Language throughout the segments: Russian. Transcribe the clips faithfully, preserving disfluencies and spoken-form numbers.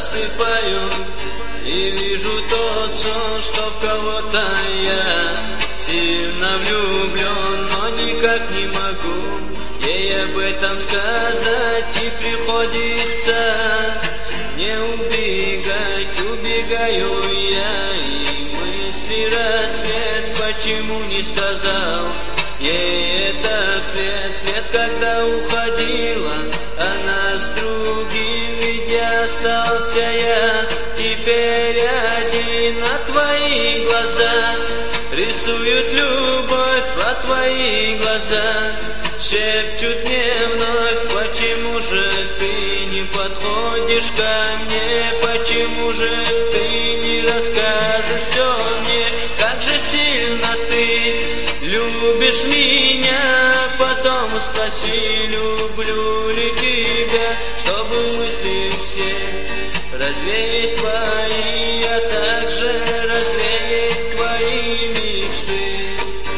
засыпаю и вижу тот сон, что в кого-то я сильно влюблен, но никак не могу ей об этом сказать, и приходится не убегать, убегаю я, и мысли рассвет, почему не сказал ей это вслед, вслед, когда уходила она с другим, ведь я остался я теперь один, а твои глаза рисуют любовь, а твои глаза шепчут мне вновь, почему же ты не подходишь ко мне, почему же ты не расскажешь все мне, как же сильно ты любишь меня, потом спроси, люблю ли тебя, чтобы мысли все развеять твои, а также развеять твои мечты.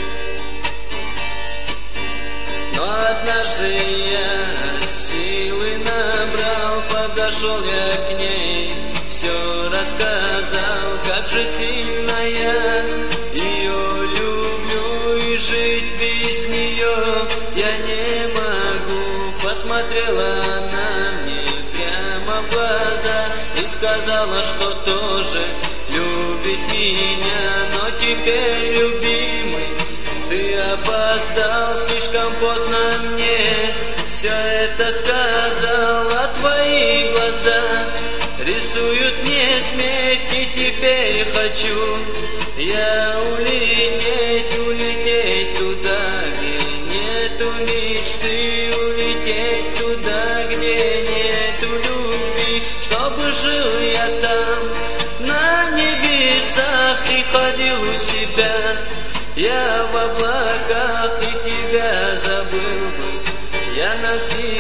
Но однажды я силы набрал, подошел я к ней, все рассказал, как же сильно я ее люблю, и жить без нее я не могу. Посмотрела она мне прямо в глаза и сказала, что тоже любит меня, но теперь, любимый, ты опоздал, слишком поздно мне все это сказал, а твои глаза рисуют мне смерть, и теперь хочу я улететь, улететь туда, где нету мечты, улететь туда, где нету любви, чтобы жил я там на небесах и ходил у себя я в облаках, и тебя забыл бы я навсегда.